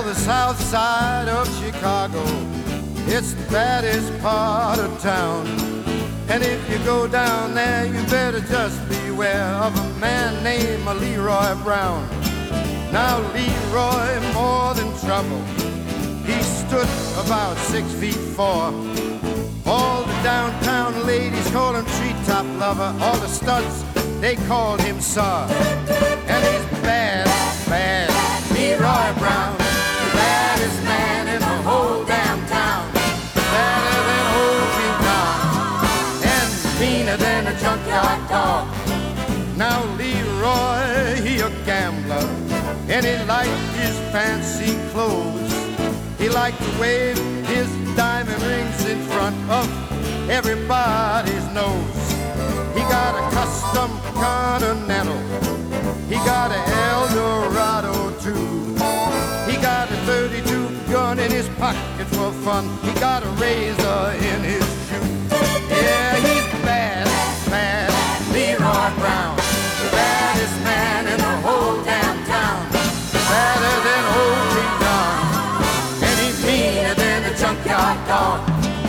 the south side of Chicago, it's the baddest part of town. And if you go down there, you better just beware of a man named Leroy Brown. Now Leroy, more than trouble, he stood about 6'4". All the downtown ladies call him treetop lover. All the studs, they called him Sir. And he's bad, bad, Leroy Brown, the baddest man in the whole damn town. Badder than old King Kong, and meaner than a junkyard dog. Now Leroy, he a gambler, and he liked his fancy clothes. He liked to wave his diamond rings in front of everybody's nose. He got a custom Continental, he got an Eldorado too. He got a 32 gun in his pocket for fun. He got a razor in his shoe. Yeah, he's bad, bad, Leroy Brown, the baddest man in the whole damn town. Badder than old King Kong, and he's meaner than a junkyard dog.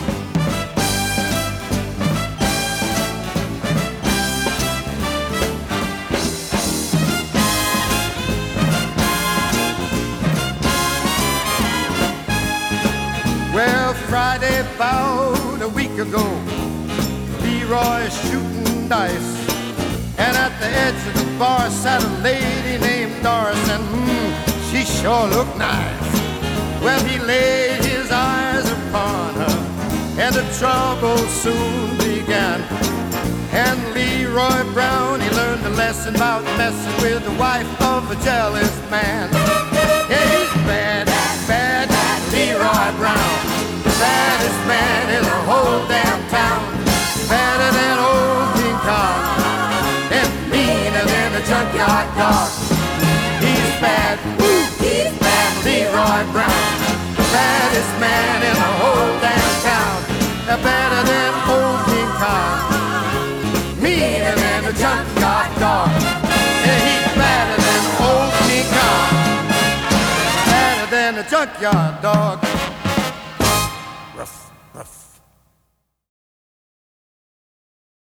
Well, Friday about a week ago, Leroy's shooting dice, and at the edge of the bar sat a lady named Doris, and she sure looked nice. Well, he laid his eyes upon her, and the trouble soon began. And Leroy Brown, he learned a lesson about messing with the wife of a jealous man. Yeah, he's bad, bad, Leroy Brown, the baddest man in the whole damn town. Badder than old King Kong, and meaner than a junkyard dog. He's bad, he's bad, Leroy Brown, the baddest man in the whole damn town. Better than old King Kong, meaner than a junkyard dog. Yeah, he's better than old King Kong, better than a junkyard dog.